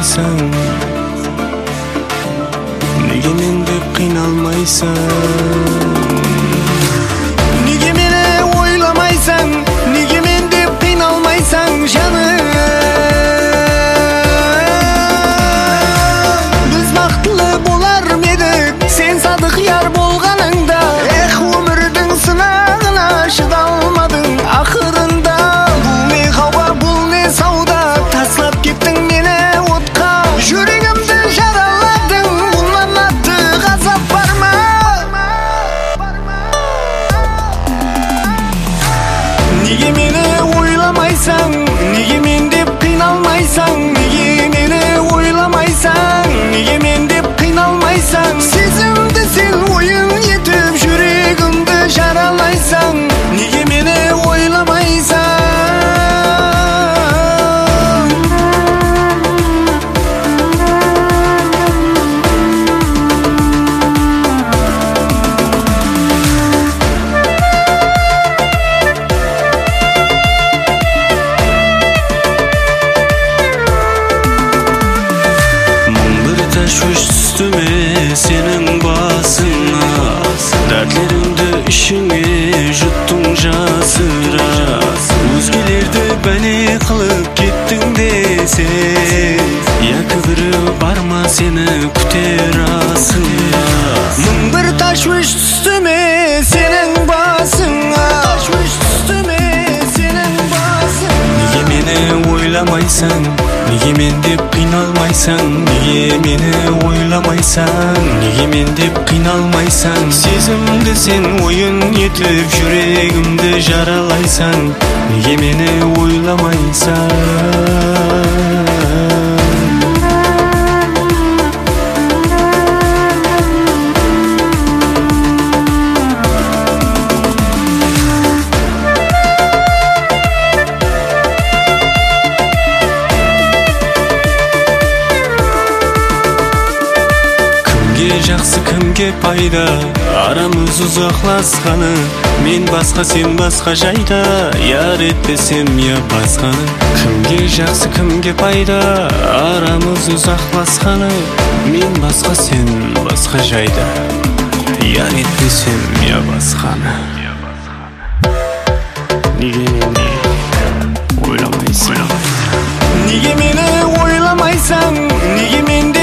ойламайсың? Неге мен деп қиналмайсың? Неге мені ойламайсың? Неге мен деп қиналмайсың жаным? Біз бақытлы болар едік, сен садық яр болғаныңда. Эх, өмірдің сынағына шыдалмадың ақырында. Бұл не хауа, бұл не сауда, таслап кеттің мені отқа. Жүрегімді жараладың, бұнан артық азап бар ма? Неге мені ойламайсың? Неге мен деп қиналмайсың? Неге мені ойламайсың? Неге мен деп қиналмайсың? Сезімді сен ойын етіп жүрегімді жаралайсың. Неге мені ойламайсың? Ташвиш түстіме сенің басыңа, дәртлеріңді ішіңе жұттың жасыра. Өзгелерді бәле қылып кеттің десе, екі бірі бар ма сені күтер асыра. Мың бір ташвиш түстіме сенің басыңа, неге мені ойламайсың? Неге мен деп қиналмайсың? Неге мені ойламайсың? Неге мен деп қиналмайсың? Сезімді сен ойын етіп жүрегімді жаралайсың. Неге мені ойламайсың? Жақсы кімге пайда, арамыз ұзақласқаны. Мен басқа, сен басқа жайда, яр етпесем я басқаны. Кімге жақсы, кімге пайда, арамыз ұзақласқаны. Мен басқа, сен басқа жайда, яр етпесем я басқаны. Неге мені ойламайсың? Неге мені ойламайсың? Неге мен